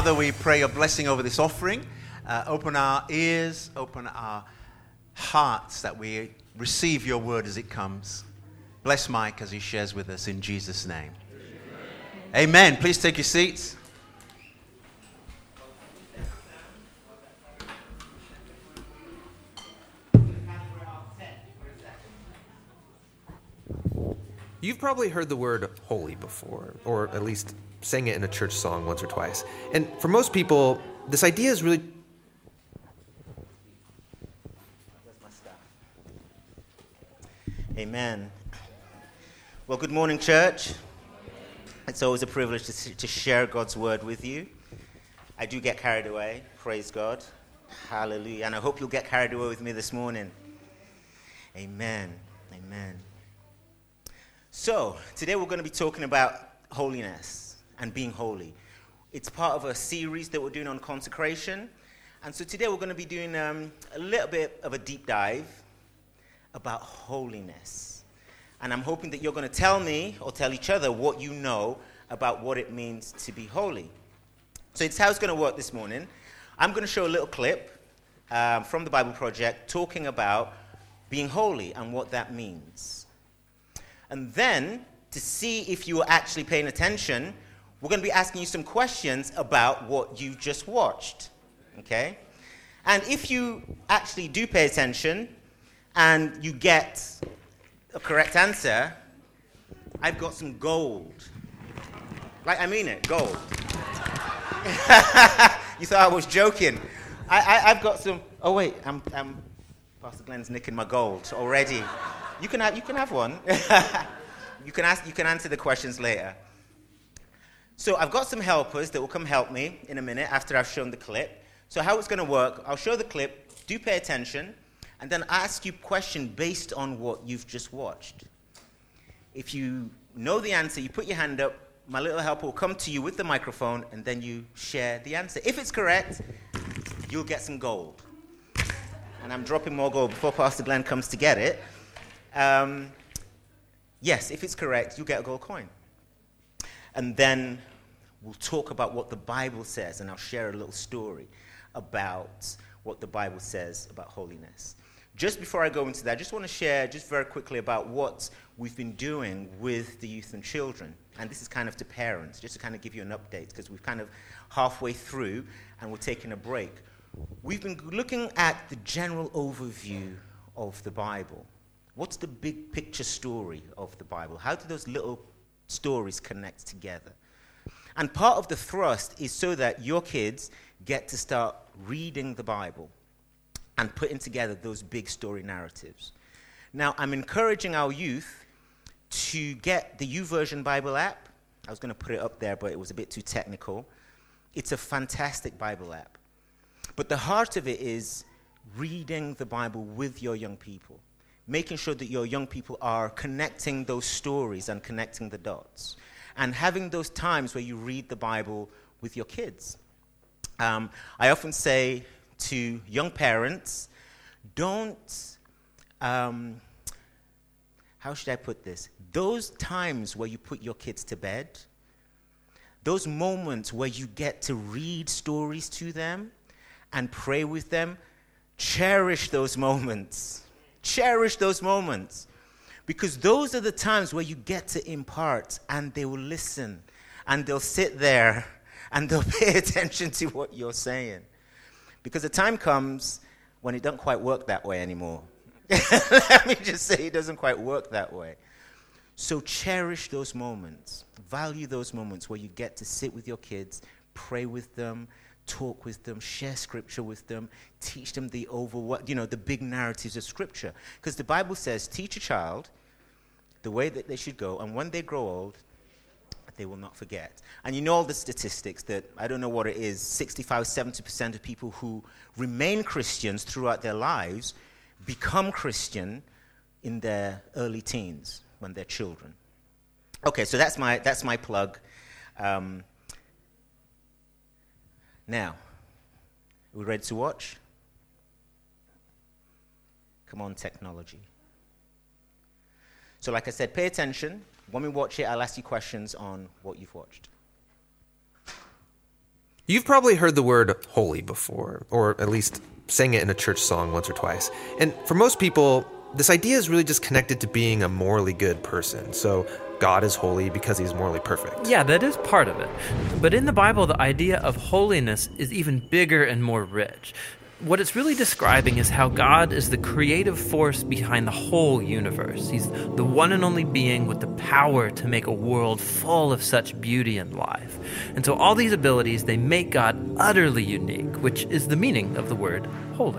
Father, we pray a blessing over this offering. Open our ears, open our hearts that we receive your word as it comes. Bless Mike as he shares with us in Jesus' name. Amen. Please take your seats. You've probably heard the word holy before, or at least sang it in a church song once or twice. And for most people, this idea is really... Amen. Well, good morning, church. It's always a privilege to share God's word with you. I do get carried away. Praise God. Hallelujah. And I hope you'll get carried away with me this morning. Amen. Amen. So, today we're going to be talking about holiness and being holy. It's part of a series that we're doing on consecration. And so today we're going to be doing a little bit of a deep dive about holiness. And I'm hoping that you're going to tell me or tell each other what you know about what it means to be holy. So it's how it's going to work this morning. I'm going to show a little clip from the Bible Project talking about being holy and what that means. And then, to see if you are actually paying attention, we're going to be asking you some questions about what you just watched. Okay? And if you actually do pay attention and you get a correct answer, I've got some gold. Like, I mean it, gold. You thought I was joking. I've got some... Oh, wait, Pastor Glenn's nicking my gold already. You can have one. You can answer the questions later. So I've got some helpers that will come help me in a minute after I've shown the clip. So how it's going to work, I'll show the clip, do pay attention, and then ask you a question based on what you've just watched. If you know the answer, you put your hand up, my little helper will come to you with the microphone, and then you share the answer. If it's correct, you'll get some gold. And I'm dropping more gold before Pastor Glenn comes to get it. Yes, if it's correct, you get a gold coin. And then we'll talk about what the Bible says, and I'll share a little story about what the Bible says about holiness. Just before I go into that, I just want to share just very quickly about what we've been doing with the youth and children. And this is kind of to parents, just to kind of give you an update, because we're kind of halfway through, and we're taking a break. We've been looking at the general overview of the Bible. What's the big picture story of the Bible? How do those little stories connect together? And part of the thrust is so that your kids get to start reading the Bible and putting together those big story narratives. Now, I'm encouraging our youth to get the YouVersion Bible app. I was going to put it up there, but it was a bit too technical. It's a fantastic Bible app. But the heart of it is reading the Bible with your young people, making sure that your young people are connecting those stories and connecting the dots, and having those times where you read the Bible with your kids. I often say to young parents, don't, how should I put this? Those times where you put your kids to bed, those moments where you get to read stories to them and pray with them, cherish those moments. Cherish those moments. Because those are the times where you get to impart, and they will listen, and they'll sit there, and they'll pay attention to what you're saying. Because the time comes when it doesn't quite work that way anymore. Let me just say it doesn't quite work that way. So cherish those moments. Value those moments where you get to sit with your kids, pray with them, talk with them, share scripture with them, teach them the big narratives of scripture. Because the Bible says, teach a child the way that they should go, and when they grow old, they will not forget. And you know all the statistics that, I don't know what it is, 65-70% of people who remain Christians throughout their lives become Christian in their early teens, when they're children. Okay, so that's my plug. Now, are we ready to watch? Come on, technology. So like I said, pay attention. When we watch it, I'll ask you questions on what you've watched. You've probably heard the word holy before, or at least sang it in a church song once or twice. And for most people, this idea is really just connected to being a morally good person. So God is holy because he's morally perfect. Yeah, that is part of it. But in the Bible, the idea of holiness is even bigger and more rich. What it's really describing is how God is the creative force behind the whole universe. He's the one and only being with the power to make a world full of such beauty and life. And so all these abilities, they make God utterly unique, which is the meaning of the word holy.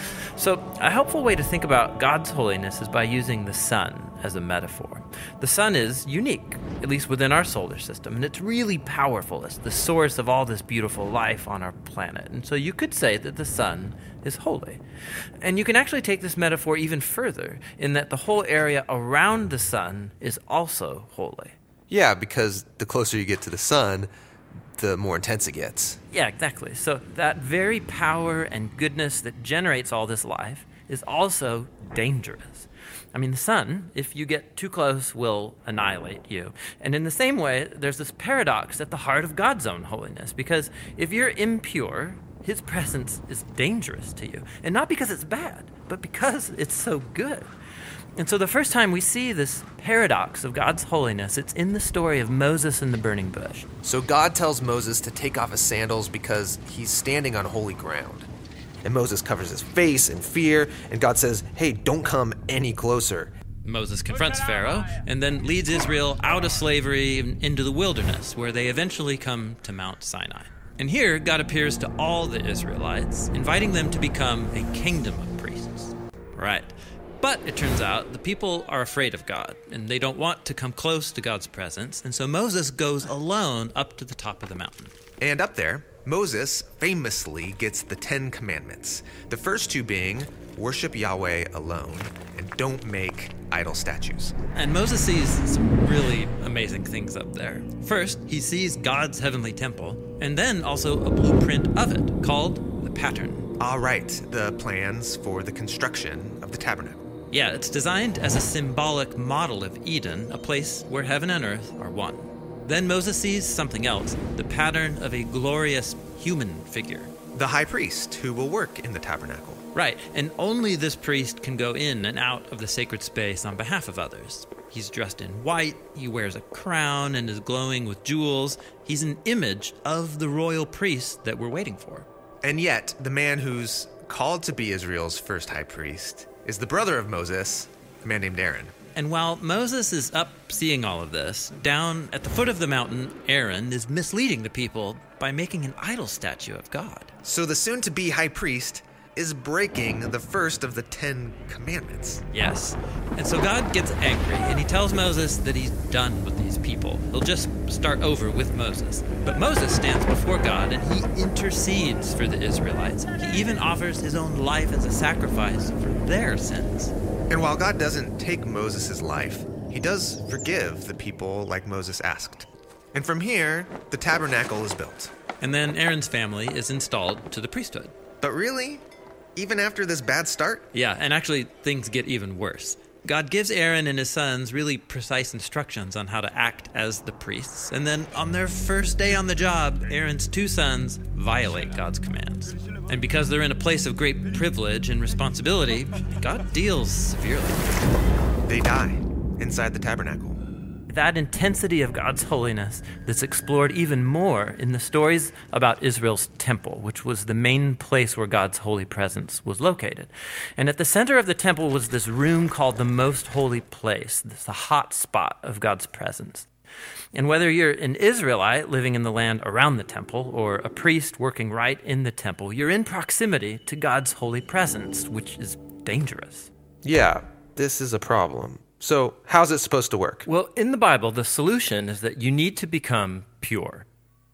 So a helpful way to think about God's holiness is by using the sun as a metaphor. The sun is unique, at least within our solar system, and it's really powerful. It's the source of all this beautiful life on our planet. And so you could say that the sun is holy. And you can actually take this metaphor even further, in that the whole area around the sun is also holy. Yeah, because the closer you get to the sun, the more intense it gets. Yeah, exactly. So that very power and goodness that generates all this life is also dangerous. I mean, the sun, if you get too close, will annihilate you. And in the same way, there's this paradox at the heart of God's own holiness, because if you're impure, his presence is dangerous to you. And not because it's bad, but because it's so good. And so the first time we see this paradox of God's holiness, it's in the story of Moses and the burning bush. So God tells Moses to take off his sandals because he's standing on holy ground. And Moses covers his face in fear, and God says, hey, don't come any closer. Moses confronts Pharaoh and then leads Israel out of slavery into the wilderness, where they eventually come to Mount Sinai. And here, God appears to all the Israelites, inviting them to become a kingdom of priests. Right. But it turns out the people are afraid of God, and they don't want to come close to God's presence, and so Moses goes alone up to the top of the mountain. And up there, Moses famously gets the 10 Commandments. The first two being, worship Yahweh alone, and don't make idol statues. And Moses sees some really amazing things up there. First, he sees God's heavenly temple, and then also a blueprint of it called the pattern. All right, the plans for the construction of the tabernacle. Yeah, it's designed as a symbolic model of Eden, a place where heaven and earth are one. Then Moses sees something else, the pattern of a glorious human figure. The high priest who will work in the tabernacle. Right, and only this priest can go in and out of the sacred space on behalf of others. He's dressed in white, he wears a crown and is glowing with jewels. He's an image of the royal priest that we're waiting for. And yet, the man who's called to be Israel's first high priest is the brother of Moses, a man named Aaron. And while Moses is up seeing all of this, down at the foot of the mountain, Aaron is misleading the people by making an idol statue of God. So the soon-to-be high priest is breaking the first of the 10 Commandments. Yes. And so God gets angry, and he tells Moses that he's done with these people. He'll just start over with Moses. But Moses stands before God, and he intercedes for the Israelites. He even offers his own life as a sacrifice for their sins. And while God doesn't take Moses' life, he does forgive the people like Moses asked. And from here, the tabernacle is built. And then Aaron's family is installed to the priesthood. But really, even after this bad start? Yeah, and actually things get even worse. God gives Aaron and his sons really precise instructions on how to act as the priests. And then on their first day on the job, Aaron's 2 sons violate God's commands. And because they're in a place of great privilege and responsibility, God deals severely. They die inside the tabernacle. That intensity of God's holiness that's explored even more in the stories about Israel's temple, which was the main place where God's holy presence was located. And at the center of the temple was this room called the Most Holy Place, the hot spot of God's presence. And whether you're an Israelite living in the land around the temple or a priest working right in the temple, you're in proximity to God's holy presence, which is dangerous. Yeah, this is a problem. So how's it supposed to work? Well, in the Bible, the solution is that you need to become pure.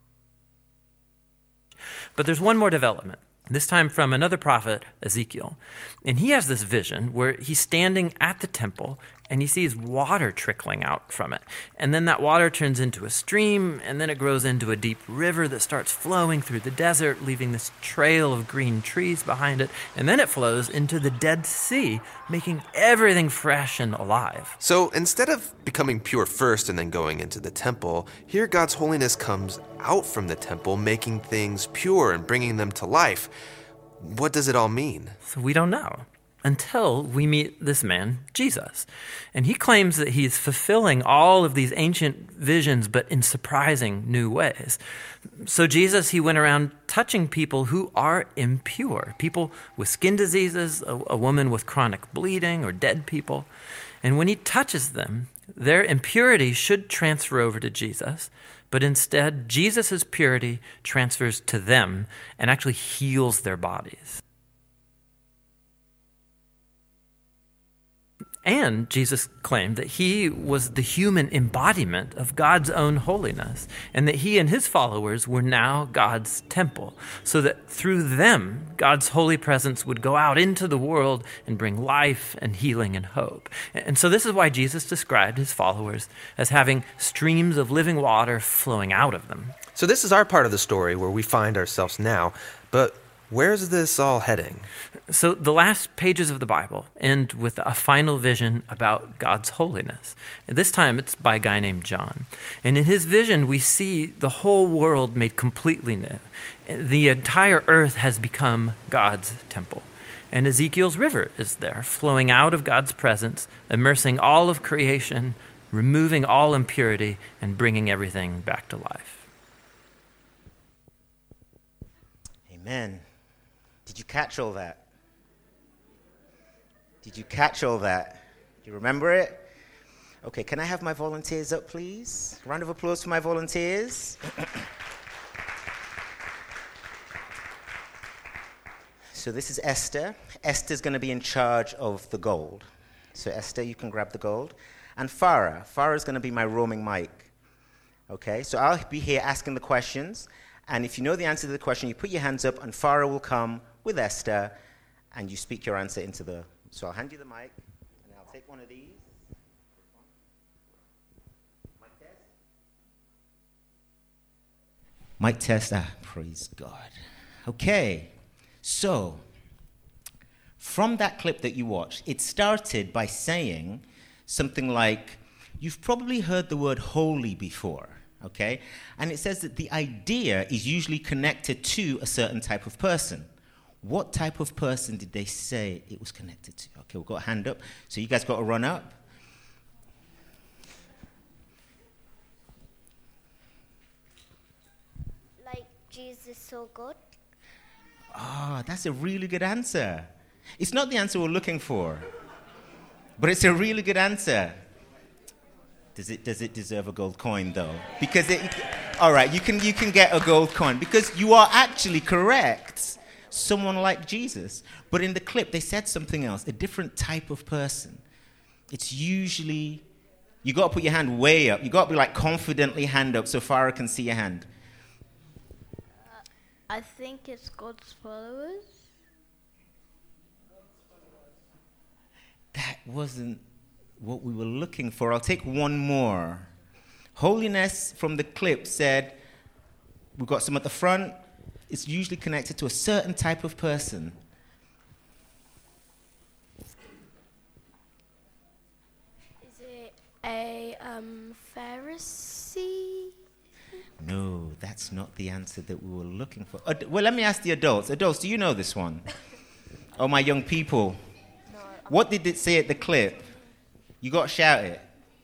But there's one more development, this time from another prophet, Ezekiel. And he has this vision where he's standing at the temple, and he sees water trickling out from it. And then that water turns into a stream, and then it grows into a deep river that starts flowing through the desert, leaving this trail of green trees behind it. And then it flows into the Dead Sea, making everything fresh and alive. So instead of becoming pure first and then going into the temple, here God's holiness comes out from the temple, making things pure and bringing them to life. What does it all mean? So we don't know until we meet this man, Jesus. And he claims that he is fulfilling all of these ancient visions, but in surprising new ways. So Jesus, he went around touching people who are impure, people with skin diseases, a woman with chronic bleeding, or dead people. And when he touches them, their impurity should transfer over to Jesus, but instead, Jesus' purity transfers to them and actually heals their bodies. And Jesus claimed that he was the human embodiment of God's own holiness, and that he and his followers were now God's temple, so that through them, God's holy presence would go out into the world and bring life and healing and hope. And so this is why Jesus described his followers as having streams of living water flowing out of them. So this is our part of the story where we find ourselves now, but where's this all heading? So the last pages of the Bible end with a final vision about God's holiness. And this time it's by a guy named John. And in his vision, we see the whole world made completely new. The entire earth has become God's temple. And Ezekiel's river is there, flowing out of God's presence, immersing all of creation, removing all impurity, and bringing everything back to life. Amen. Did you catch all that? Did you catch all that? Do you remember it? Okay, can I have my volunteers up, please? Round of applause for my volunteers. So this is Esther. Esther's going to be in charge of the gold. So Esther, you can grab the gold. And Farah. Farah's going to be my roaming mic. Okay, so I'll be here asking the questions. And if you know the answer to the question, you put your hands up, and Farah will come with Esther, and you speak your answer into the... So I'll hand you the mic, and I'll take one of these. Mic test. Mic test. Praise God. Okay, so from that clip that you watched, it started by saying something like, you've probably heard the word holy before. Okay? And it says that the idea is usually connected to a certain type of person. What type of person did they say it was connected to? Okay, we've got a hand up. So you guys got to run up. Like Jesus so good? Ah, that's a really good answer. It's not the answer we're looking for, but it's a really good answer. Does it deserve a gold coin, though? Because all right, you can get a gold coin because you are actually correct. Someone like Jesus. But in the clip, they said something else, a different type of person. It's usually, you got to put your hand way up. You got to be like confidently hand up so Farah can see your hand. I think it's God's followers. That wasn't what we were looking for. I'll take one more. Holiness from the clip said, we've got some at the front. It's usually connected to a certain type of person. Is it a Pharisee? No, that's not the answer that we were looking for. Well, let me ask the adults. Adults, do you know this one? Oh, my young people. No. What did it say at the clip? You got to shout it.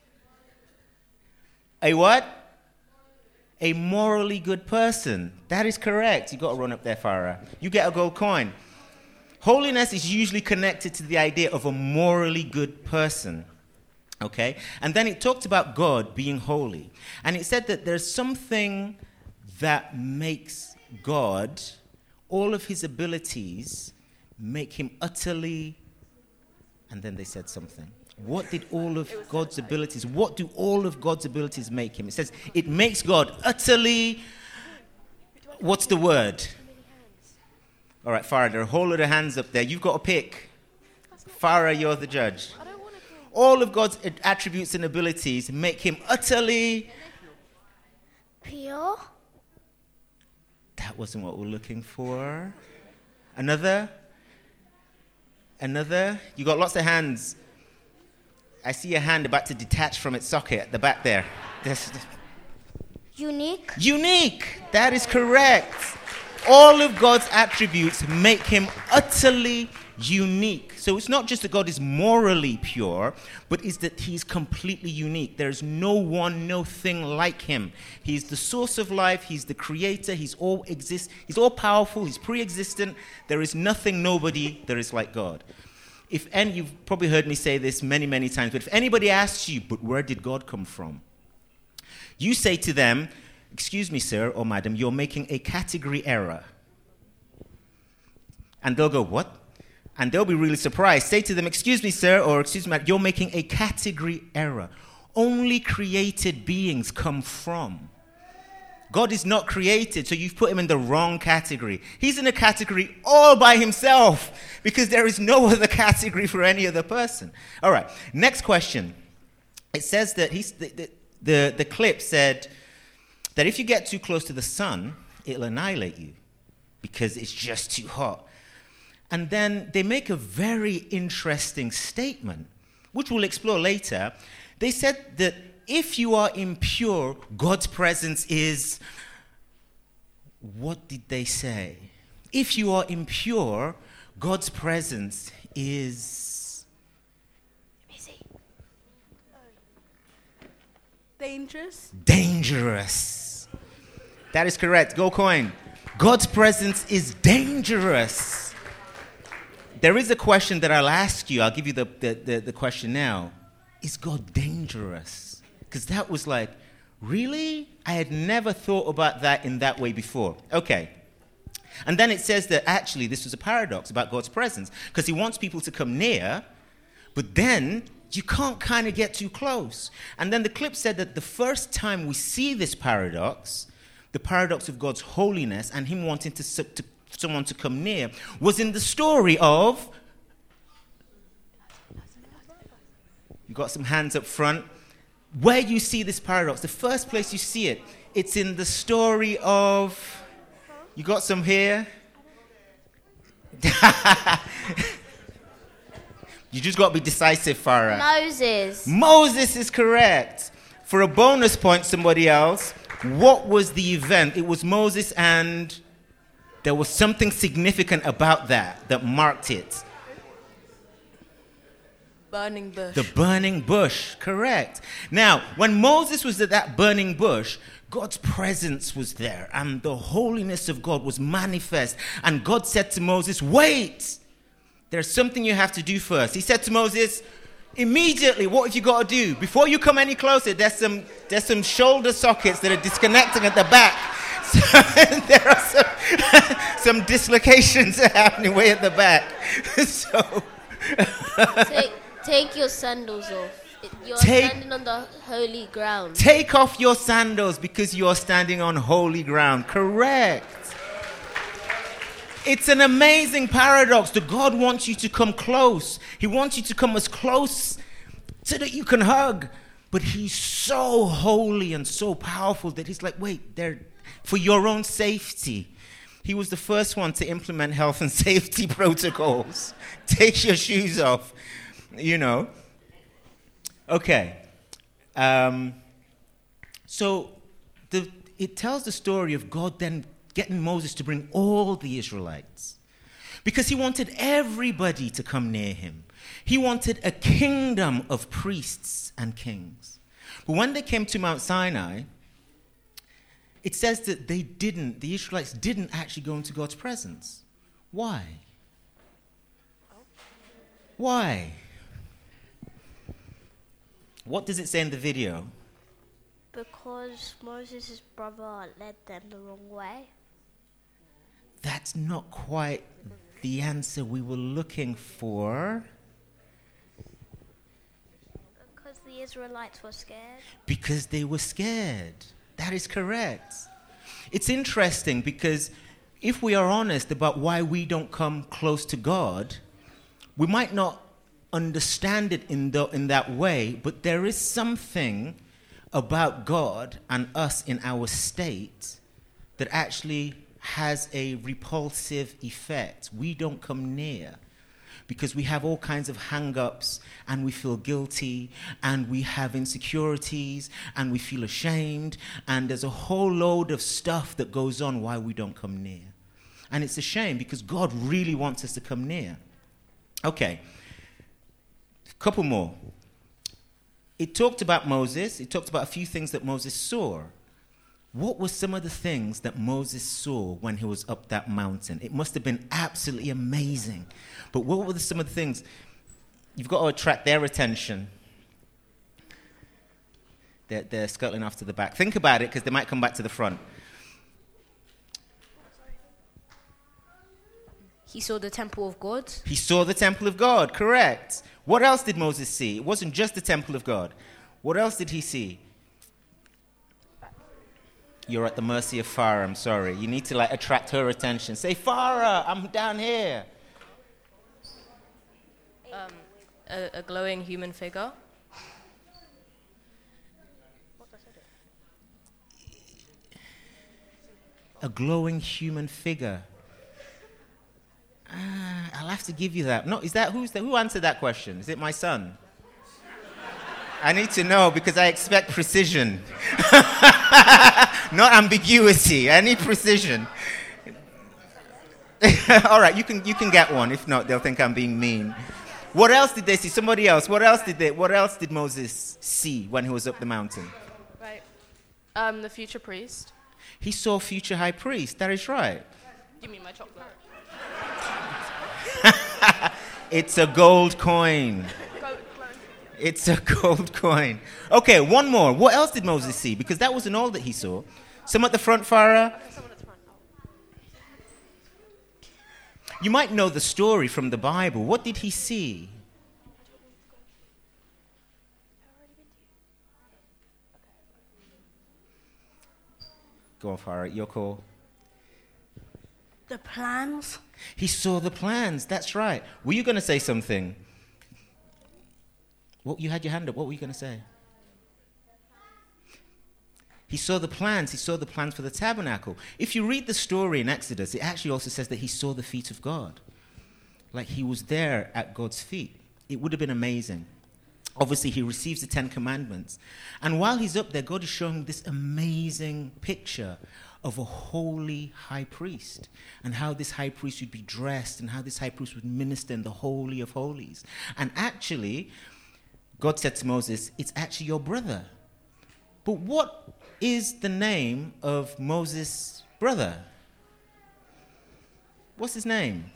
A what? A morally good person. That is correct. You got to run up there, Farah. You get a gold coin. Holiness is usually connected to the idea of a morally good person. Okay? And then it talked about God being holy. And it said that there's something that makes God, all of his abilities, make him utterly... And then they said something. What did all of God's abilities, what do all of God's abilities make him? It says it makes God utterly, what's the word? All right, Farah, there are a whole lot of hands up there. You've got to pick. Farah, you're the judge. All of God's attributes and abilities make him utterly... Pure. That wasn't what we're looking for. Another? You got lots of hands. I see a hand about to detach from its socket at the back there. Unique. Unique. That is correct. All of God's attributes make him utterly unique. So it's not just that God is morally pure, but it's that he's completely unique. There's no one, no thing like him. He's the source of life. He's the creator. He's all powerful. He's pre-existent. There is nothing, nobody that is like God. You've probably heard me say this many, many times, but if anybody asks you, but where did God come from? You say to them, excuse me, sir or madam, you're making a category error. And they'll go, what? And they'll be really surprised. Say to them, excuse me, sir, or excuse me, madam, you're making a category error. Only created beings come from. God is not created, so you've put him in the wrong category. He's in a category all by himself because there is no other category for any other person. All right, next question. It says that the clip said that if you get too close to the sun, it'll annihilate you because it's just too hot. And then they make a very interesting statement, which we'll explore later. They said that if you are impure, God's presence is... What did they say? If you are impure, God's presence is... Dangerous. Dangerous. That is correct. Go coin. God's presence is dangerous. There is a question that I'll ask you. I'll give you the question now. Is God dangerous? Because that was like, really? I had never thought about that in that way before. Okay. And then it says that actually this was a paradox about God's presence because he wants people to come near, but then you can't kind of get too close. And then the clip said that the first time we see this paradox, the paradox of God's holiness and him wanting someone to come near, was in the story of... You got some hands up front. Where you see this paradox, the first place you see it, it's in the story of... You got some here? You just got to be decisive, Farah. Moses. Moses is correct. For a bonus point, somebody else, what was the event? It was Moses and there was something significant about that marked it. Burning bush. The burning bush, correct. Now, when Moses was at that burning bush, God's presence was there and the holiness of God was manifest. And God said to Moses, wait, there's something you have to do first. He said to Moses, immediately, what have you got to do? Before you come any closer, there's some shoulder sockets that are disconnecting at the back. So there are some dislocations happening way at the back. So Take your sandals off. You're standing on the holy ground. Take off your sandals because you are standing on holy ground. Correct. It's an amazing paradox that God wants you to come close. He wants you to come as close so that you can hug. But he's so holy and so powerful that he's like, wait, for your own safety. He was the first one to implement health and safety protocols. Take your shoes off. You know. Okay. So it tells the story of God then getting Moses to bring all the Israelites. Because he wanted everybody to come near him. He wanted a kingdom of priests and kings. But when they came to Mount Sinai, it says that the Israelites didn't actually go into God's presence. Why? Why? What does it say in the video? Because Moses' brother led them the wrong way. That's not quite the answer we were looking for. Because the Israelites were scared. Because they were scared. That is correct. It's interesting because if we are honest about why we don't come close to God, we might not understand it in that way, but there is something about God and us in our state that actually has a repulsive effect. We don't come near because we have all kinds of hang-ups, and we feel guilty, and we have insecurities, and we feel ashamed, and there's a whole load of stuff that goes on why we don't come near. And it's a shame because God really wants us to come near. Okay, a couple more. It talked about Moses. It talked about a few things that Moses saw. What were some of the things that Moses saw when he was up that mountain? It must have been absolutely amazing. But what were some of the things? You've got to attract their attention. They're scuttling off to the back. Think about it, because they might come back to the front. He saw the temple of God. He saw the temple of God, correct. What else did Moses see? It wasn't just the temple of God. What else did he see? You're at the mercy of Farah, I'm sorry. You need to attract her attention. Say, Farah, I'm down here. A glowing human figure. A glowing human figure. I'll have to give you that. No, who answered that question? Is it my son? I need to know because I expect precision. Not ambiguity. I need precision. All right, you can get one. If not, they'll think I'm being mean. What else did they see? Somebody else. What else did Moses see when he was up the mountain? Right. The future priest. He saw future high priest. That is right. Give me my chocolate. It's a gold coin. It's a gold coin. Okay, one more. What else did Moses see? Because that wasn't all that he saw. Some at the front, Farah. You might know the story from the Bible. What did he see? Go on, Farah. Your call. The plans. He saw the plans. That's right. Were you going to say something? What, you had your hand up. What were you going to say? He saw the plans. He saw the plans for the tabernacle. If you read the story in Exodus, it actually also says that he saw the feet of God. Like he was there at God's feet. It would have been amazing. Obviously, he receives the 10 Commandments. And while he's up there, God is showing this amazing picture of a holy high priest, and how this high priest would be dressed, and how this high priest would minister in the Holy of Holies. And actually, God said to Moses, it's actually your brother. But what is the name of Moses' brother? What's his name?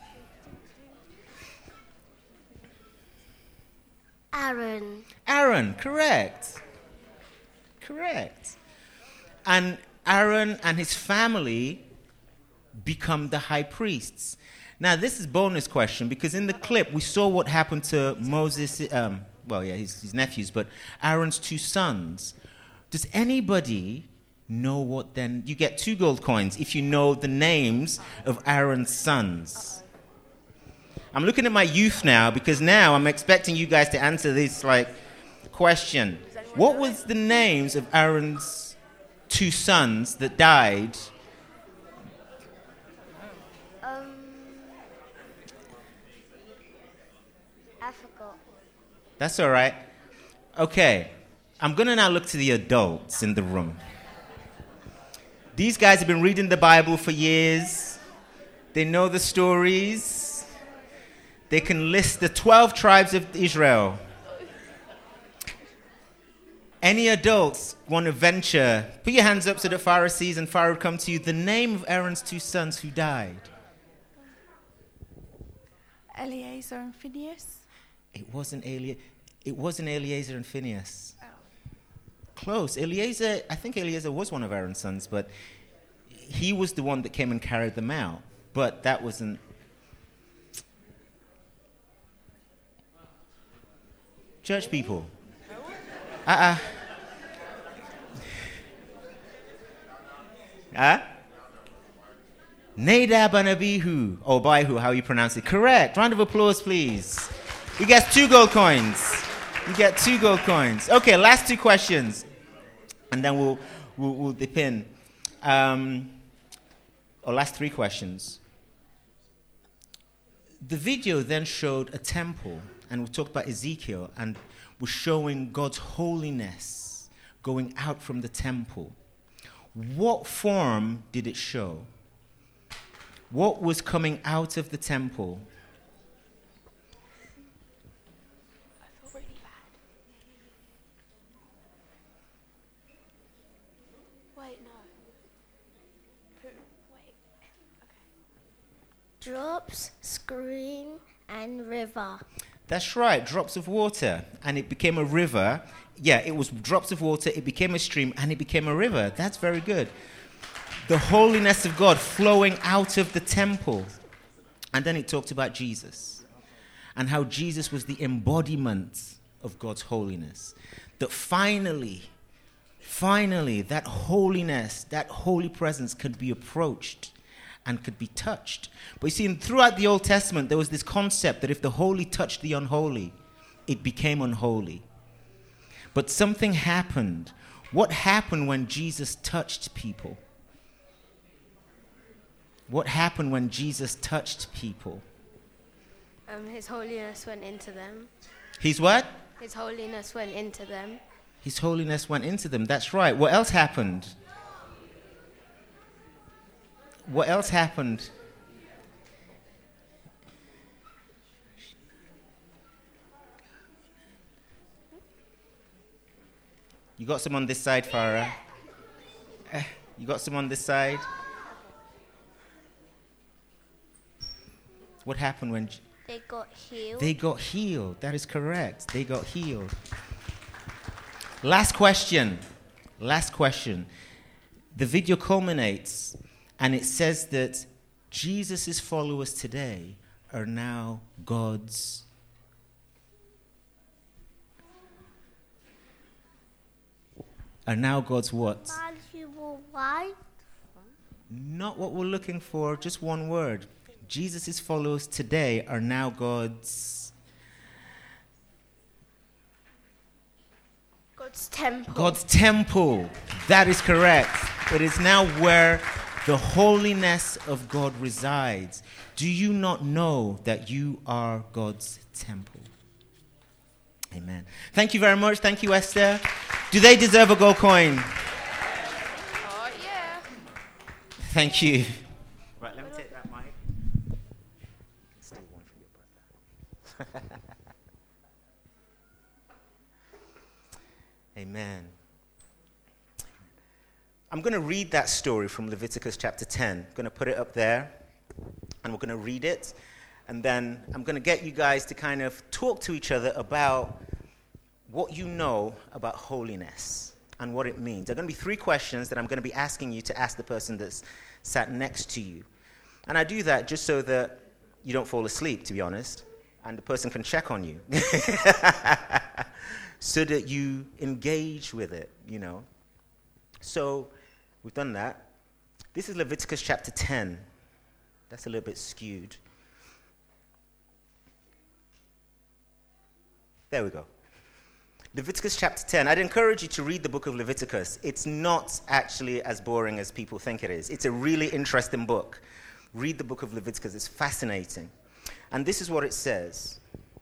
Aaron. Aaron, correct. Correct. And Aaron and his family become the high priests. Now, this is bonus question, because in the clip, we saw what happened to Moses, his nephews, but Aaron's 2 sons. Does anybody know what then? You get 2 gold coins if you know the names of Aaron's sons. I'm looking at my youth now, because now I'm expecting you guys to answer this question. What was the names of Aaron's 2 sons that died? I forgot. That's all right. Okay, I'm going to now look to the adults in the room. These guys have been reading the Bible for years. They know the stories. They can list the 12 tribes of Israel. Any adults want to venture? Put your hands up so that Farah sees, and Farah would come to you. The name of Aaron's 2 sons who died. Eleazar and Phineas. It wasn't Eleazar and Phineas. Oh. Close. Eleazar, I think Eleazar was one of Aaron's sons, but he was the one that came and carried them out. But that wasn't. Church people. Nadab and Abihu. Oh, Abihu, how you pronounce it. Correct. Round of applause, please. He gets 2 gold coins. You get 2 gold coins. Okay, last 2 questions. And then we'll dip in. Or last 3 questions. The video then showed a temple, and we talked about Ezekiel, and was showing God's holiness going out from the temple. What form did it show? What was coming out of the temple? I feel really bad. Wait, no. Wait. Okay. Drops, screen, and river. That's right, drops of water, and it became a river. Yeah, it was drops of water, it became a stream, and it became a river. That's very good. The holiness of God flowing out of the temple. And then it talked about Jesus, and how Jesus was the embodiment of God's holiness. That finally, that holiness, that holy presence could be approached and could be touched. But you see, throughout the Old Testament, there was this concept that if the holy touched the unholy, it became unholy. But something happened. What happened when Jesus touched people? What happened when Jesus touched people? His holiness went into them. His what? His holiness went into them. His holiness went into them. That's right. What else happened? What else happened? You got some on this side, Farah? You got some on this side? What happened when... They got healed. They got healed. That is correct. They got healed. Last question. The video culminates, and it says that Jesus' followers today are now God's... Are now God's what? Valuable wife. Not what we're looking for, just one word. Jesus' followers today are now God's temple. God's temple. That is correct. It is now where the holiness of God resides. Do you not know that you are God's temple? Amen. Thank you very much. Thank you, Esther. Do they deserve a gold coin? Oh, yeah. Thank you. Right, let me take that mic. Steal one from your brother. Amen. I'm going to read that story from Leviticus chapter 10. I'm going to put it up there, and we're going to read it. And then I'm going to get you guys to kind of talk to each other about what you know about holiness and what it means. There are going to be 3 questions that I'm going to be asking you to ask the person that's sat next to you. And I do that just so that you don't fall asleep, to be honest, and the person can check on you. So that you engage with it, you know. So we've done that. This is Leviticus chapter 10. That's a little bit skewed. There we go. Leviticus chapter 10. I'd encourage you to read the book of Leviticus. It's not actually as boring as people think it is. It's a really interesting book. Read the book of Leviticus. It's fascinating. And this is what it says.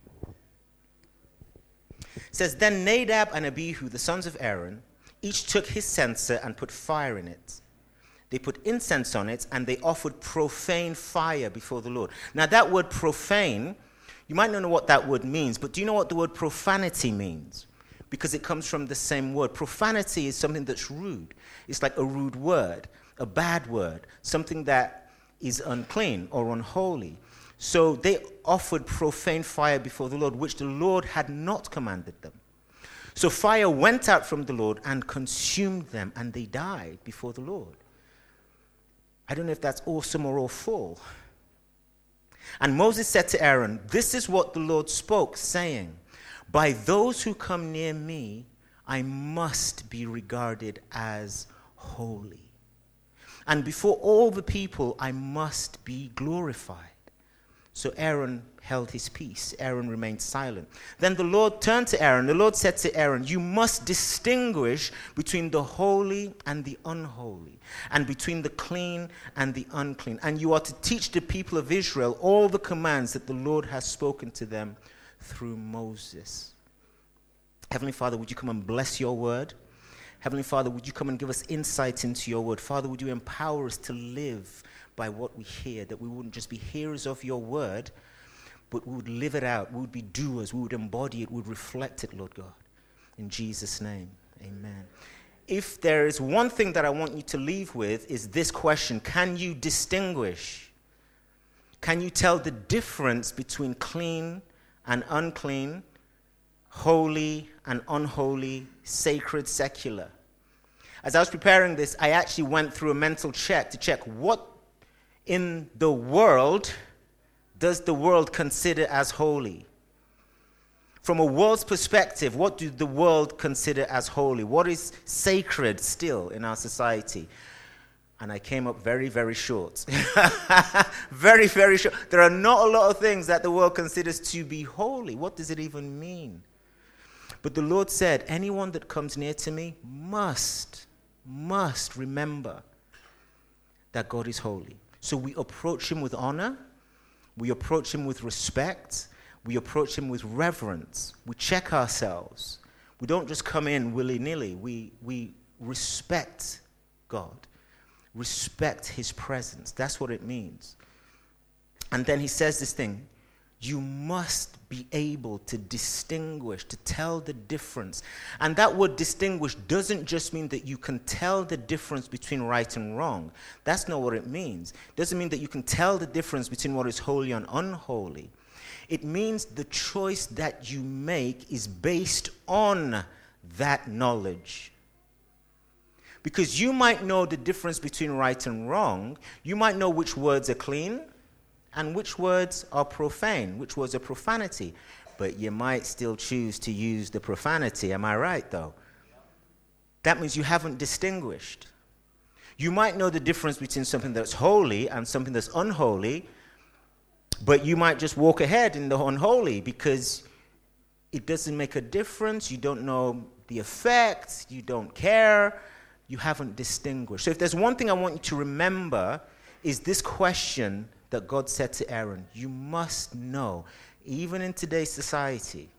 It says, Then Nadab and Abihu, the sons of Aaron, each took his censer and put fire in it. They put incense on it, and they offered profane fire before the Lord. Now, that word profane, you might not know what that word means, but do you know what the word profanity means? Because it comes from the same word. Profanity is something that's rude. It's like a rude word, a bad word, something that is unclean or unholy. So they offered profane fire before the Lord, which the Lord had not commanded them. So fire went out from the Lord and consumed them, and they died before the Lord. I don't know if that's awesome or awful. And Moses said to Aaron, This is what the Lord spoke, saying, By those who come near me, I must be regarded as holy. And before all the people, I must be glorified. So Aaron held his peace. Aaron remained silent. Then the Lord turned to Aaron. The Lord said to Aaron, you must distinguish between the holy and the unholy, and between the clean and the unclean. And you are to teach the people of Israel all the commands that the Lord has spoken to them through Moses. Heavenly Father, would you come and bless your word? Heavenly Father, would you come and give us insight into your word? Father, would you empower us to live by what we hear, that we wouldn't just be hearers of your word, but we would live it out. We would be doers. We would embody it. We would reflect it, Lord God. In Jesus' name, amen. If there is one thing that I want you to leave with, is this question: can you distinguish? Can you tell the difference between clean and unclean, holy and unholy, sacred, secular? As I was preparing this, I actually went through a mental check to check what in the world does the world consider as holy? From a world's perspective, what do the world consider as holy? What is sacred still in our society? And I came up very, very short. Very, very short. There are not a lot of things that the world considers to be holy. What does it even mean? But the Lord said, anyone that comes near to me must remember that God is holy. So we approach him with honor. We approach him with respect. We approach him with reverence. We check ourselves. We don't just come in willy-nilly. We respect God. Respect his presence. That's what it means. And then he says this thing: you must be able to distinguish, to tell the difference. And that word distinguish doesn't just mean that you can tell the difference between right and wrong. That's not what it means. It doesn't mean that you can tell the difference between what is holy and unholy. It means the choice that you make is based on that knowledge. Because you might know the difference between right and wrong. You might know which words are clean and which words are profane, which words are profanity. But you might still choose to use the profanity. Am I right, though? That means you haven't distinguished. You might know the difference between something that's holy and something that's unholy, but you might just walk ahead in the unholy because it doesn't make a difference. You don't know the effect. You don't care. You haven't distinguished. So if there's one thing I want you to remember, is this question that God said to Aaron: you must know, even in today's society,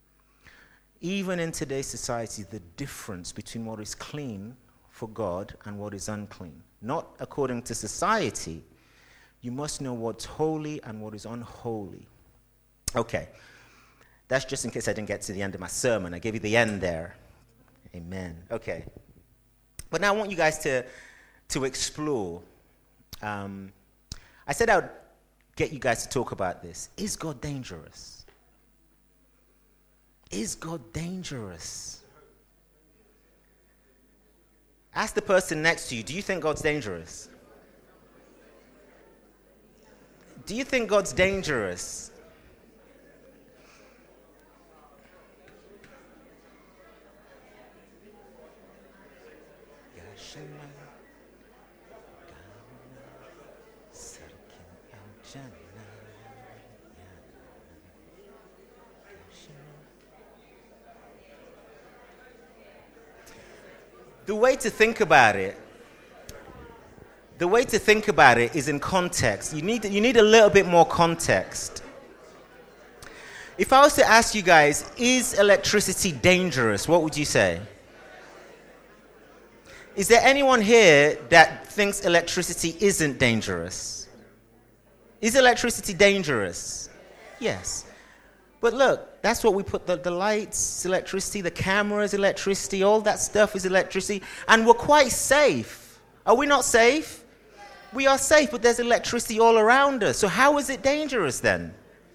the difference between what is clean for God and what is unclean. Not according to society. You must know what's holy and what is unholy. Okay. That's just in case I didn't get to the end of my sermon. I gave you the end there. Amen. Okay. But now I want you guys to explore. I said I would get you guys to talk about this. Is God dangerous? Is God dangerous? Ask the person next to you, do you think God's dangerous? Do you think God's dangerous? The way to think about it is in context. You need a little bit more context. If I was to ask you guys, is electricity dangerous? What would you say? Is there anyone here that thinks electricity isn't dangerous? Is electricity dangerous? Yes. But look, that's what we put, the lights, electricity, the cameras, electricity, all that stuff is electricity. And we're quite safe. Are we not safe? We are safe, but there's electricity all around us. So how is it dangerous then?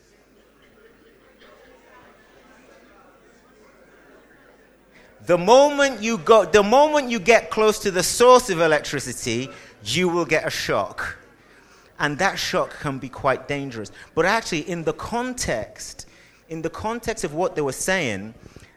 The moment you get close to the source of electricity, you will get a shock. And that shock can be quite dangerous. But actually, in the context of what they were saying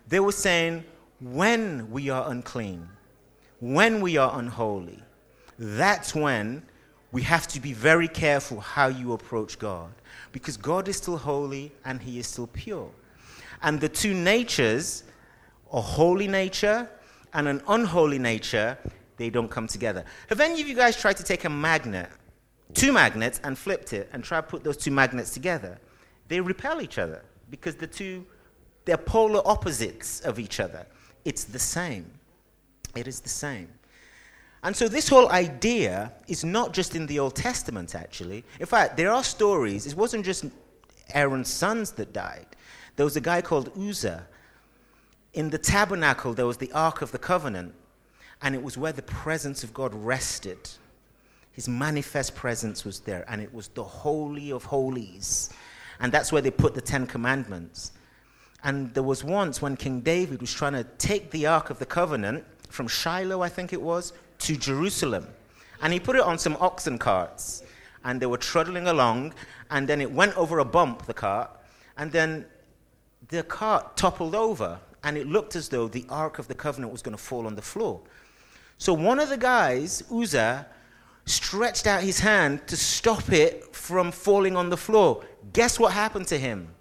when we are unclean, when we are unholy, that's when we have to be very careful how you approach God, because God is still holy and he is still pure. And the two natures, a holy nature and an unholy nature, they don't come together. Have any of you guys tried to take a magnet, two magnets, and flipped it and try to put those two magnets together? They repel each other because they're polar opposites of each other. It's the same. It is the same. And so this whole idea is not just in the Old Testament, actually. In fact, there are stories. It wasn't just Aaron's sons that died. There was a guy called Uzzah. In the tabernacle, there was the Ark of the Covenant, and it was where the presence of God rested. His manifest presence was there, and it was the Holy of Holies. And that's where they put the Ten Commandments. And there was once when King David was trying to take the Ark of the Covenant from Shiloh, I think it was, to Jerusalem. And he put it on some oxen carts. And they were trundling along. And then it went over a bump, the cart. And then the cart toppled over. And it looked as though the Ark of the Covenant was going to fall on the floor. So one of the guys, Uzzah, stretched out his hand to stop it from falling on the floor. Guess what happened to him?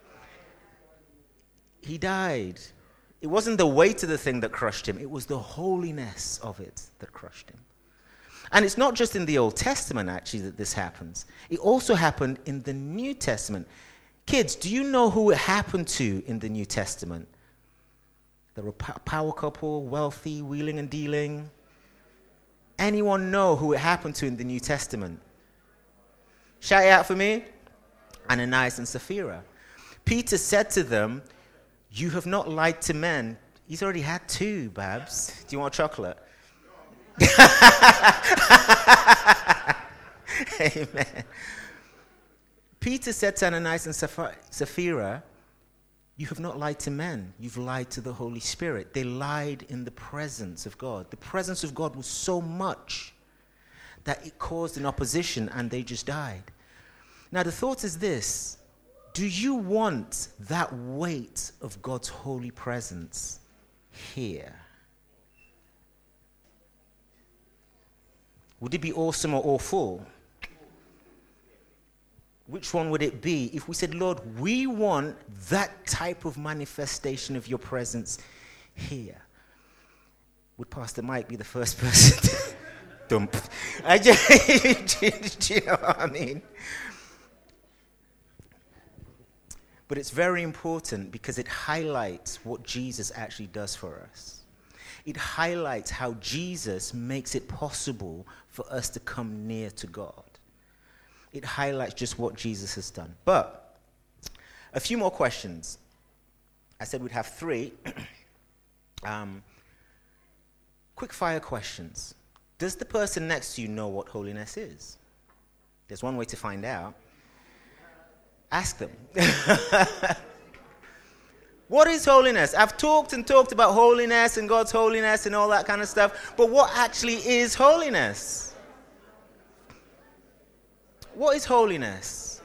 He died. It wasn't the weight of the thing that crushed him. It was the holiness of it that crushed him. And it's not just in the Old Testament, actually, that this happens. It also happened in the New Testament. Kids, do you know who it happened to in the New Testament? There were a power couple, wealthy, wheeling and dealing. Anyone know who it happened to in the New Testament? Shout it out for me. Ananias and Sapphira. Peter said to them, "You have not lied to men." He's already had two, Babs. Do you want chocolate? Amen. Peter said to Ananias and Sapphira, "You have not lied to men. You've lied to the Holy Spirit." They lied in the presence of God. The presence of God was so much that it caused an opposition and they just died. Now the thought is this: do you want that weight of God's holy presence here? Would it be awesome or awful? Which one would it be if we said, "Lord, we want that type of manifestation of your presence here"? Would Pastor Mike be the first person to dump? Do you know what I mean? But it's very important because it highlights what Jesus actually does for us. It highlights how Jesus makes it possible for us to come near to God. It highlights just what Jesus has done. But a few more questions. I said we'd have 3. Quick fire questions. Does the person next to you know what holiness is? There's one way to find out. Ask them. What is holiness? I've talked about holiness and God's holiness and all that kind of stuff, but what actually is holiness? What is holiness?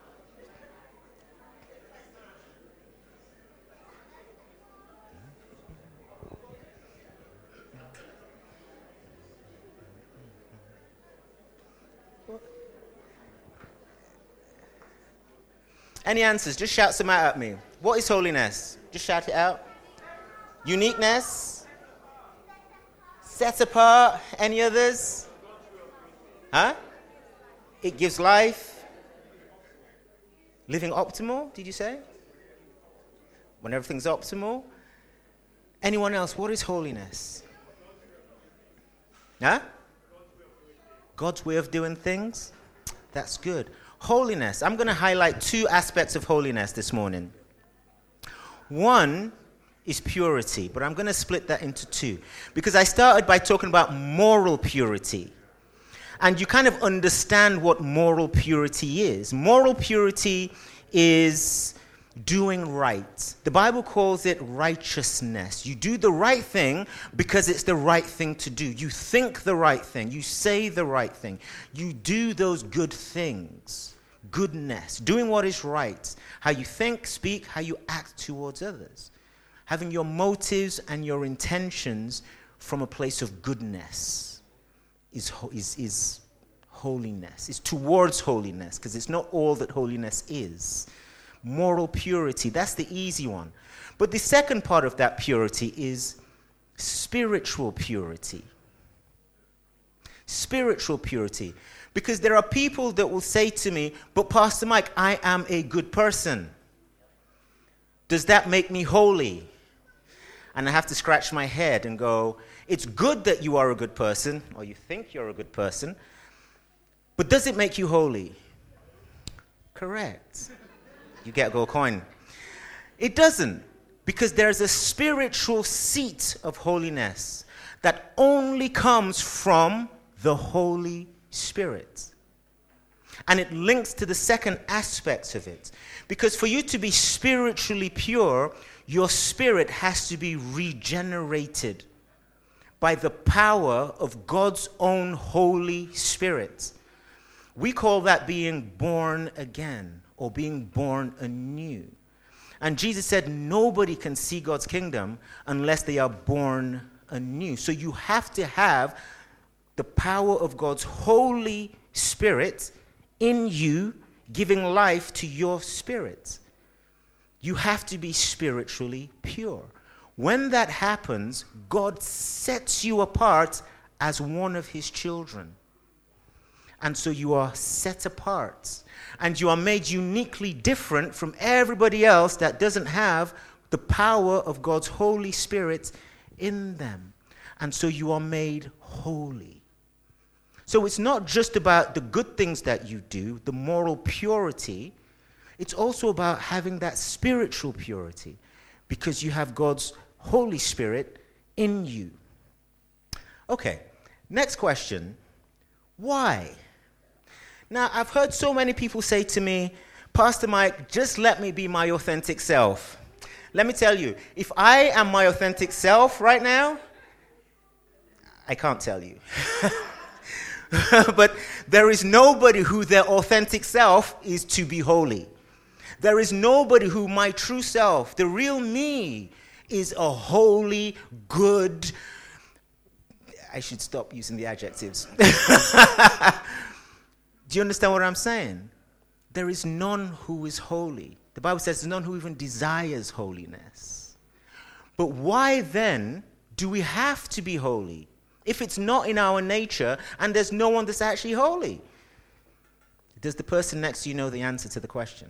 Any answers? Just shout some out at me. What is holiness? Just shout it out. Uniqueness? Set apart? Any others? Huh? It gives life. Living optimal, did you say? When everything's optimal? Anyone else? What is holiness? Huh? God's way of doing things? That's good. Holiness. I'm going to highlight 2 aspects of holiness this morning. One is purity, but I'm going to split that into 2. Because I started by talking about moral purity. And you kind of understand what moral purity is. Moral purity is doing right. The Bible calls it righteousness. You do the right thing because it's the right thing to do. You think the right thing. You say the right thing. You do those good things. Goodness. Doing what is right. How you think, speak, how you act towards others. Having your motives and your intentions from a place of goodness is holiness. It's towards holiness, because it's not all that holiness is. Moral purity, that's the easy one. But the second part of that purity is spiritual purity. Spiritual purity. Because there are people that will say to me, but Pastor Mike, I am a good person. Does that make me holy? And I have to scratch my head and go, it's good that you are a good person, or you think you're a good person, but does it make you holy? Correct. You get a gold coin. It doesn't, because there's a spiritual seat of holiness that only comes from the Holy Spirit. And it links to the second aspect of it. Because for you to be spiritually pure, your spirit has to be regenerated by the power of God's own Holy Spirit. We call that being born again, or being born anew. And Jesus said nobody can see God's kingdom unless they are born anew. So you have to have the power of God's Holy Spirit in you, giving life to your spirit. You have to be spiritually pure. When that happens, God sets you apart as one of his children. And so you are set apart. And you are made uniquely different from everybody else that doesn't have the power of God's Holy Spirit in them. And so you are made holy. So it's not just about the good things that you do, the moral purity. It's also about having that spiritual purity, because you have God's Holy Spirit in you. Okay, next question. Why? Now, I've heard so many people say to me, Pastor Mike, just let me be my authentic self. Let me tell you, if I am my authentic self right now, I can't tell you. But there is nobody who their authentic self is to be holy. There is nobody who my true self, the real me, is a holy, good... I should stop using the adjectives. Do you understand what I'm saying? There is none who is holy. The Bible says there's none who even desires holiness. But why then do we have to be holy if it's not in our nature and there's no one that's actually holy? Does the person next to you know the answer to the question?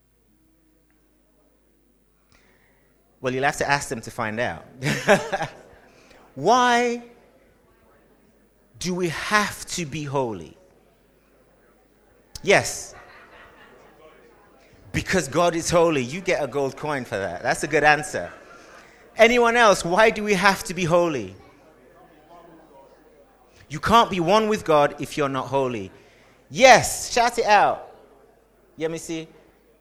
Well, you'll have to ask them to find out. Why do we have to be holy? Yes. Because God is holy. You get a gold coin for that. That's a good answer. Anyone else, why do we have to be holy? You can't be one with God if you're not holy. Yes, shout it out. Let me see.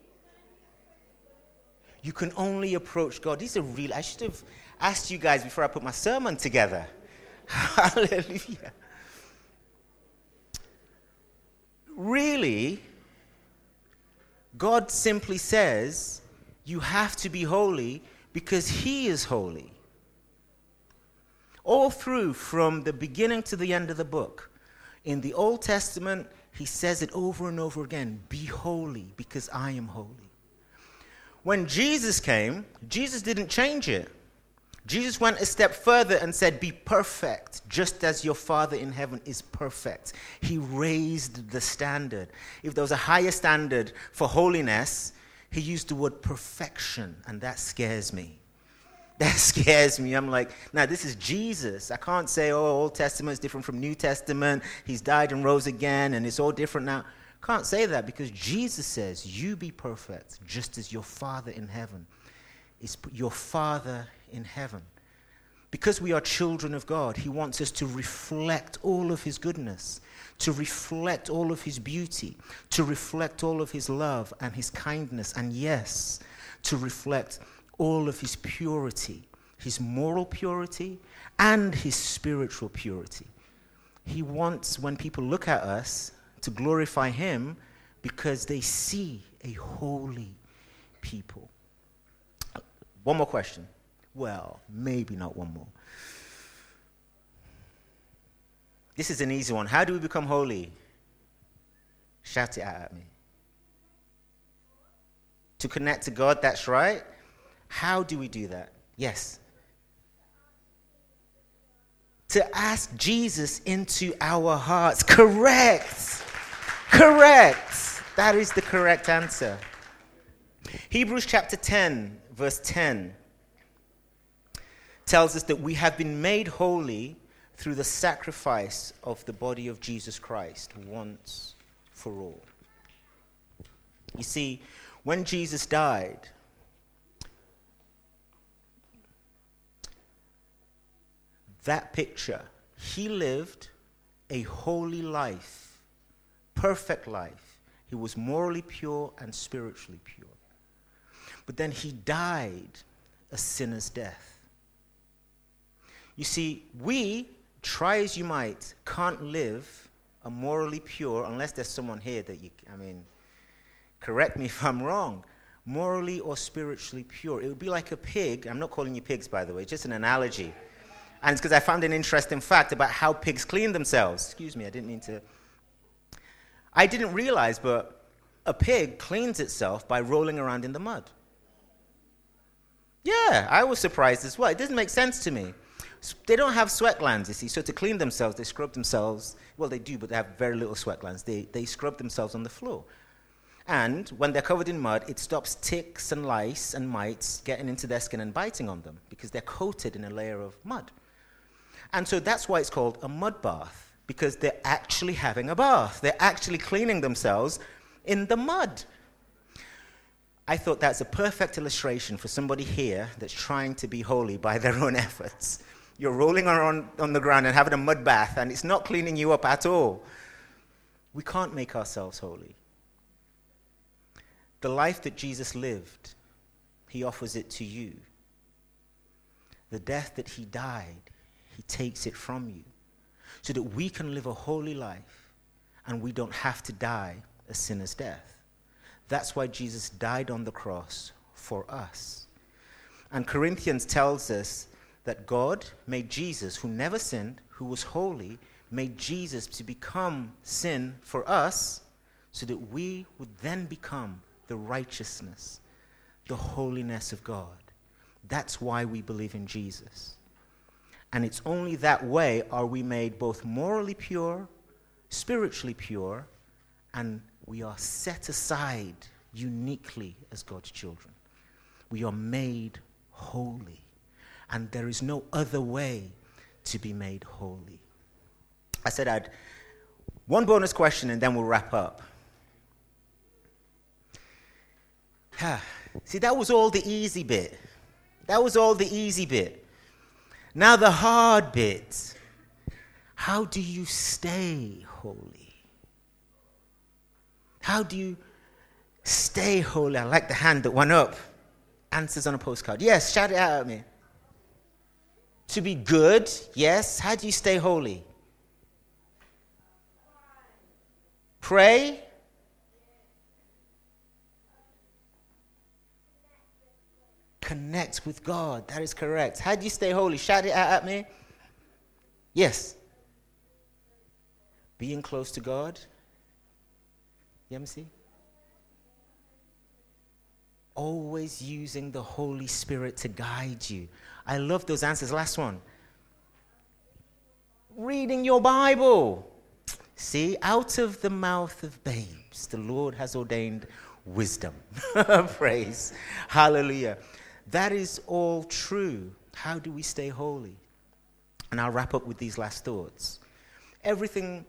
You can only approach God. These are real. I should have asked you guys before I put my sermon together. Hallelujah. Really, God simply says you have to be holy because he is holy. All through, from the beginning to the end of the book, in the Old Testament, he says it over and over again, be holy because I am holy. When Jesus came, Jesus didn't change it. Jesus went a step further and said, be perfect, just as your Father in heaven is perfect. He raised the standard. If there was a higher standard for holiness, he used the word perfection, and that scares me. That scares me. I'm like, now this is Jesus. I can't say, oh, Old Testament is different from New Testament. He's died and rose again, and it's all different now. Can't say that because Jesus says, you be perfect, just as your Father in heaven is your Father in heaven. Because we are children of God, he wants us to reflect all of his goodness, to reflect all of his beauty, to reflect all of his love and his kindness, and yes, to reflect all of his purity, his moral purity and his spiritual purity. He wants, when people look at us, to glorify him because they see a holy people. One more question. Well, maybe not one more. This is an easy one. How do we become holy? Shout it out at me. To connect to God, that's right. How do we do that? Yes. To ask Jesus into our hearts. Correct. Correct. That is the correct answer. Hebrews chapter 10, verse 10 tells us that we have been made holy through the sacrifice of the body of Jesus Christ once for all. You see, when Jesus died, that picture, he lived a holy life, perfect life. He was morally pure and spiritually pure. But then he died a sinner's death. You see, we, try as you might, can't live a morally pure, unless there's someone here that correct me if I'm wrong, morally or spiritually pure. It would be like a pig. I'm not calling you pigs, by the way, just an analogy. And it's because I found an interesting fact about how pigs clean themselves. Excuse me, I didn't realize, but a pig cleans itself by rolling around in the mud. Yeah, I was surprised as well. It doesn't make sense to me. They don't have sweat glands, you see, so to clean themselves, they scrub themselves. Well, they do, but they have very little sweat glands. They scrub themselves on the floor. And when they're covered in mud, it stops ticks and lice and mites getting into their skin and biting on them because they're coated in a layer of mud. And so that's why it's called a mud bath, because they're actually having a bath. They're actually cleaning themselves in the mud. I thought that's a perfect illustration for somebody here that's trying to be holy by their own efforts. You're rolling around on the ground and having a mud bath, and it's not cleaning you up at all. We can't make ourselves holy. The life that Jesus lived, he offers it to you. The death that he died, he takes it from you so that we can live a holy life and we don't have to die a sinner's death. That's why Jesus died on the cross for us. And Corinthians tells us that God made Jesus, who never sinned, who was holy, made Jesus to become sin for us so that we would then become the righteousness, the holiness of God. That's why we believe in Jesus. And it's only that way are we made both morally pure, spiritually pure, and we are set aside uniquely as God's children. We are made holy. And there is no other way to be made holy. I said I'd one bonus question and then we'll wrap up. See, that was all the easy bit. That was all the easy bit. Now the hard bit. How do you stay holy? How do you stay holy? I like the hand that went up. Answers on a postcard. Yes, shout it out at me. To be good, yes. How do you stay holy? Pray. Connect with God. That is correct. How do you stay holy? Shout it out at me. Yes. Being close to God. see? Always using the Holy Spirit to guide you. I love those answers. Last one. Reading your Bible. See, out of the mouth of babes, the Lord has ordained wisdom. Praise. Hallelujah. That is all true. How do we stay holy? And I'll wrap up with these last thoughts. Everything.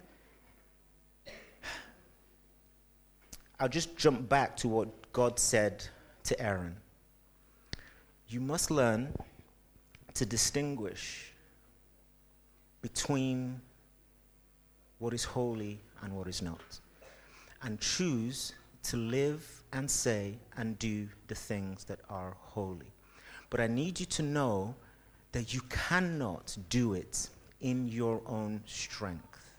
I'll just jump back to what God said to Aaron. You must learn to distinguish between what is holy and what is not, and choose to live and say and do the things that are holy. But I need you to know that you cannot do it in your own strength.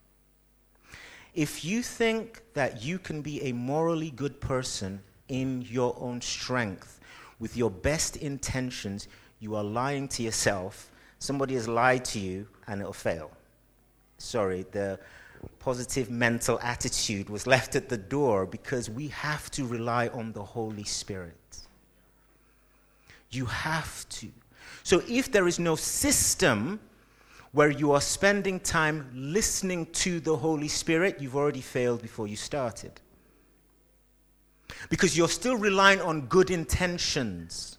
If you think that you can be a morally good person in your own strength, with your best intentions, you are lying to yourself. Somebody has lied to you, and it'll fail. Sorry, the positive mental attitude was left at the door because we have to rely on the Holy Spirit. You have to. So if there is no system where you are spending time listening to the Holy Spirit, you've already failed before you started. Because you're still relying on good intentions.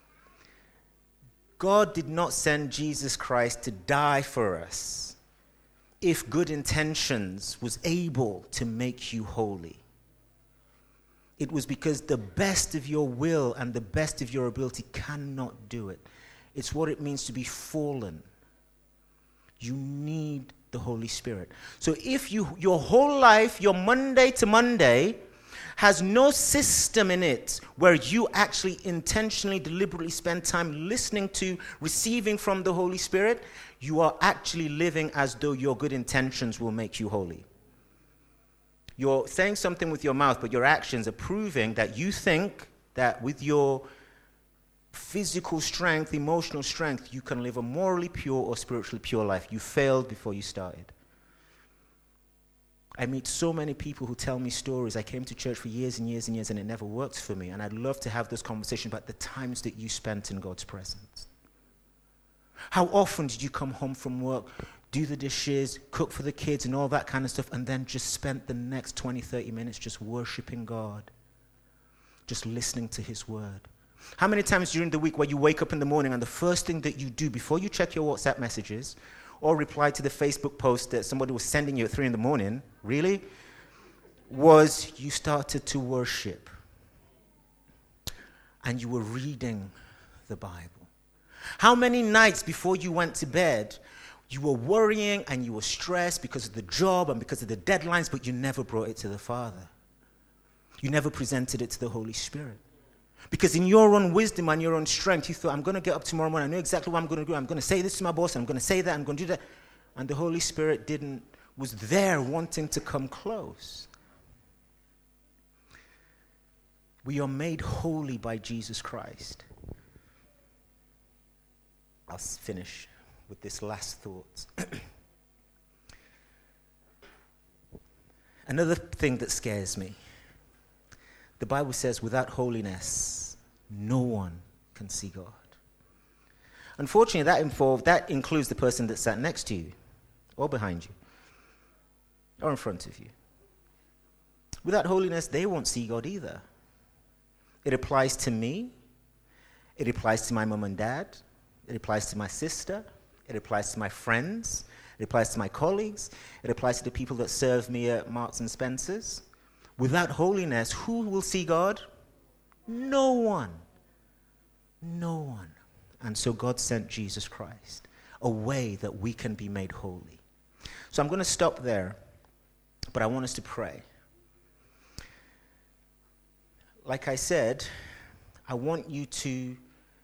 God did not send Jesus Christ to die for us if good intentions was able to make you holy. It was because the best of your will and the best of your ability cannot do it. It's what it means to be fallen. You need the Holy Spirit. So if your whole life, your Monday to Monday, has no system in it where you actually intentionally, deliberately spend time listening to, receiving from the Holy Spirit, you are actually living as though your good intentions will make you holy. You're saying something with your mouth, but your actions are proving that you think that with your physical strength, emotional strength, you can live a morally pure or spiritually pure life. You failed before you started. I meet so many people who tell me stories. I came to church for years and years and years, and it never worked for me. And I'd love to have those conversations about the times that you spent in God's presence. How often did you come home from work, do the dishes, cook for the kids, and all that kind of stuff, and then just spent the next 20, 30 minutes just worshiping God, just listening to His word? How many times during the week where you wake up in the morning and the first thing that you do before you check your WhatsApp messages or reply to the Facebook post that somebody was sending you at 3 a.m, really, was you started to worship and you were reading the Bible? How many nights before you went to bed you were worrying and you were stressed because of the job and because of the deadlines, but you never brought it to the Father? You never presented it to the Holy Spirit. Because in your own wisdom and your own strength, you thought, I'm going to get up tomorrow morning, I know exactly what I'm going to do. I'm going to say this to my boss, I'm going to say that, I'm going to do that. And the Holy Spirit was there wanting to come close. We are made holy by Jesus Christ. I'll finish with this last thought. Another thing that scares me. The Bible says, without holiness, no one can see God. Unfortunately, that includes the person that sat next to you, or behind you, or in front of you. Without holiness, they won't see God either. It applies to me. It applies to my mom and dad. It applies to my sister. It applies to my friends. It applies to my colleagues. It applies to the people that serve me at Marks and Spencer's. Without holiness, who will see God? No one. No one. And so God sent Jesus Christ, a way that we can be made holy. So I'm going to stop there, but I want us to pray. Like I said, I want you to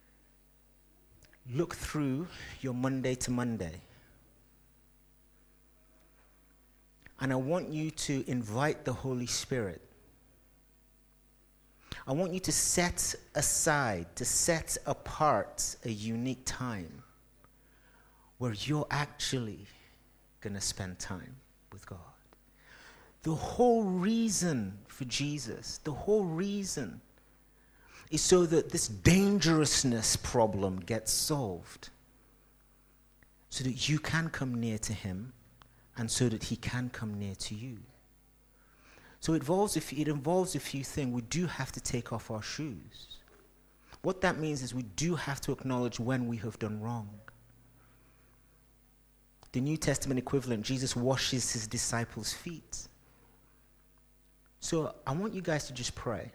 look through your Monday to Monday. And I want you to invite the Holy Spirit. I want you to set apart a unique time where you're actually going to spend time with God. The whole reason for Jesus, the whole reason is so that this dangerousness problem gets solved. So that you can come near to Him and so that He can come near to you. So it involves a few things. We do have to take off our shoes. What that means is we do have to acknowledge when we have done wrong. The New Testament equivalent, Jesus washes His disciples' feet. So I want you guys to just pray.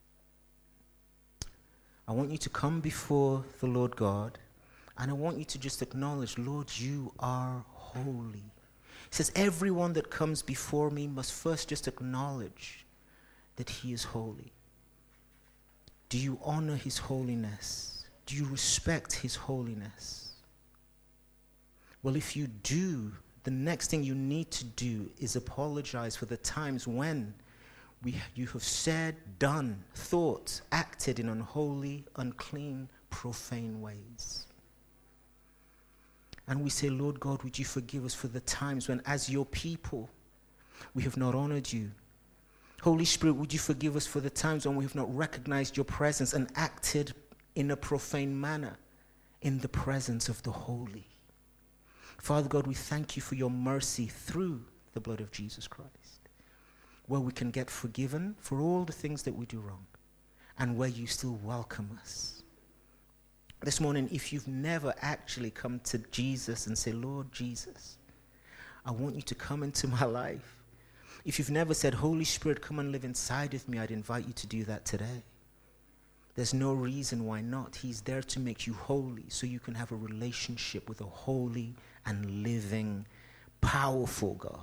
I want you to come before the Lord God, and I want you to just acknowledge, Lord, you are holy. He says, everyone that comes before me must first just acknowledge that He is holy. Do you honor His holiness? Do you respect His holiness? Well, if you do, the next thing you need to do is apologize for the times when you have said, done, thought, acted in unholy, unclean, profane ways. And we say, Lord God, would you forgive us for the times when, as your people, we have not honored you. Holy Spirit, would you forgive us for the times when we have not recognized your presence and acted in a profane manner in the presence of the holy. Father God, we thank you for your mercy through the blood of Jesus Christ, where we can get forgiven for all the things that we do wrong, and where you still welcome us. This morning, if you've never actually come to Jesus and say, Lord Jesus, I want you to come into my life. If you've never said, Holy Spirit, come and live inside of me, I'd invite you to do that today. There's no reason why not. He's there to make you holy so you can have a relationship with a holy and living, powerful God.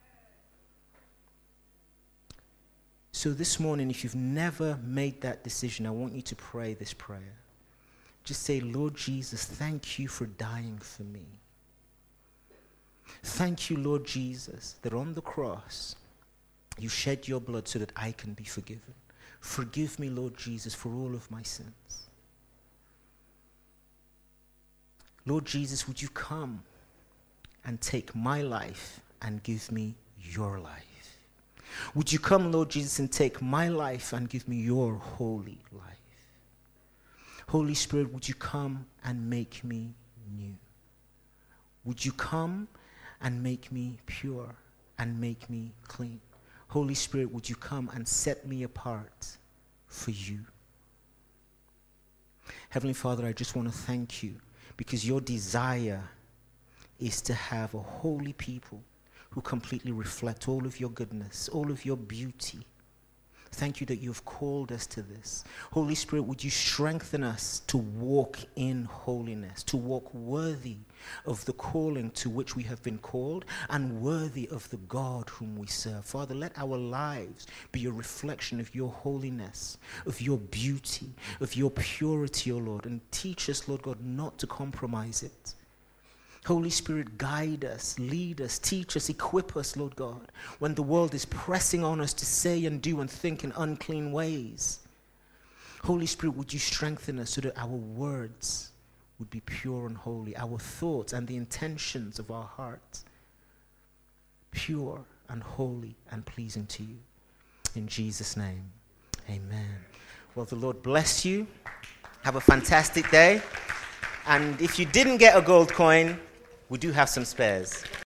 So this morning, if you've never made that decision, I want you to pray this prayer. Just say, Lord Jesus, thank you for dying for me. Thank you, Lord Jesus, that on the cross, you shed your blood so that I can be forgiven. Forgive me, Lord Jesus, for all of my sins. Lord Jesus, would you come and take my life and give me your life? Would you come, Lord Jesus, and take my life and give me your holy life? Holy Spirit, would you come and make me new? Would you come and make me pure and make me clean? Holy Spirit, would you come and set me apart for you? Heavenly Father, I just want to thank you because your desire is to have a holy people who completely reflect all of your goodness, all of your beauty. Thank you that you've called us to this. Holy Spirit, would you strengthen us to walk in holiness, to walk worthy of the calling to which we have been called and worthy of the God whom we serve. Father, let our lives be a reflection of your holiness, of your beauty, of your purity, O Lord, and teach us, Lord God, not to compromise it. Holy Spirit, guide us, lead us, teach us, equip us, Lord God, when the world is pressing on us to say and do and think in unclean ways. Holy Spirit, would you strengthen us so that our words would be pure and holy, our thoughts and the intentions of our hearts pure and holy and pleasing to you. In Jesus' name, amen. Well, the Lord bless you. Have a fantastic day. And if you didn't get a gold coin, we do have some spares.